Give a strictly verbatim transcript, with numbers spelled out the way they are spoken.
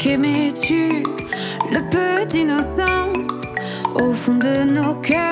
qu'aimais-tu le peu d'innocence au fond de nos cœurs?